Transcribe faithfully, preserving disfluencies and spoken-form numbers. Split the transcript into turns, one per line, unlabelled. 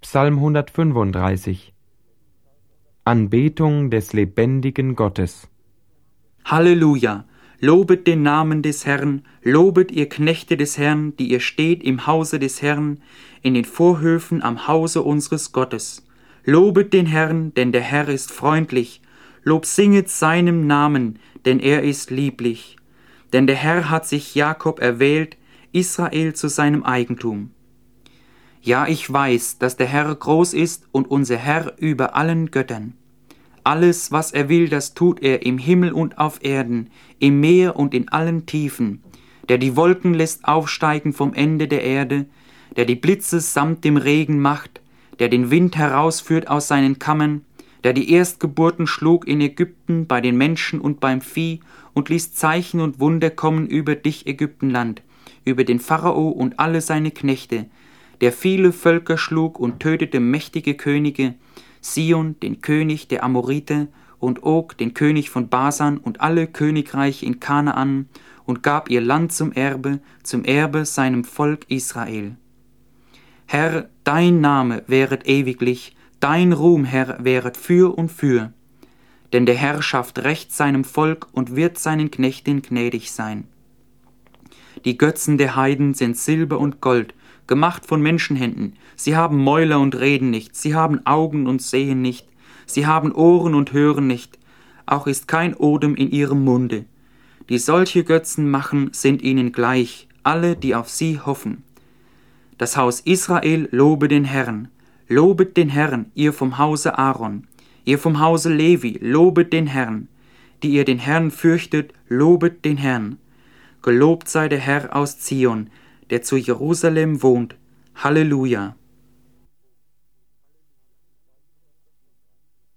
Psalm hundertfünfunddreißig. Anbetung des lebendigen Gottes.
Halleluja! Lobet den Namen des Herrn, lobet ihr Knechte des Herrn, die ihr steht im Hause des Herrn, in den Vorhöfen am Hause unseres Gottes. Lobet den Herrn, denn der Herr ist freundlich. Lob singet seinem Namen, denn er ist lieblich. Denn der Herr hat sich Jakob erwählt, Israel zu seinem Eigentum. Ja, ich weiß, dass der Herr groß ist und unser Herr über allen Göttern. Alles, was er will, das tut er im Himmel und auf Erden, im Meer und in allen Tiefen, der die Wolken lässt aufsteigen vom Ende der Erde, der die Blitze samt dem Regen macht, der den Wind herausführt aus seinen Kammern, der die Erstgeburten schlug in Ägypten bei den Menschen und beim Vieh und ließ Zeichen und Wunder kommen über dich, Ägyptenland, über den Pharao und alle seine Knechte, der viele Völker schlug und tötete mächtige Könige, Sion, den König der Amoriter, und Og, den König von Basan, und alle Königreiche in Kanaan, und gab ihr Land zum Erbe, zum Erbe seinem Volk Israel. Herr, dein Name wäret ewiglich, dein Ruhm, Herr, wäret für und für. Denn der Herr schafft Recht seinem Volk und wird seinen Knechten gnädig sein. Die Götzen der Heiden sind Silber und Gold, gemacht von Menschenhänden. Sie haben Mäuler und reden nicht, sie haben Augen und sehen nicht, sie haben Ohren und hören nicht, auch ist kein Odem in ihrem Munde. Die solche Götzen machen, sind ihnen gleich, alle, die auf sie hoffen. Das Haus Israel lobe den Herrn, lobet den Herrn, ihr vom Hause Aaron, ihr vom Hause Levi, lobet den Herrn, die ihr den Herrn fürchtet, lobet den Herrn. Gelobt sei der Herr aus Zion, der zu Jerusalem wohnt. Halleluja!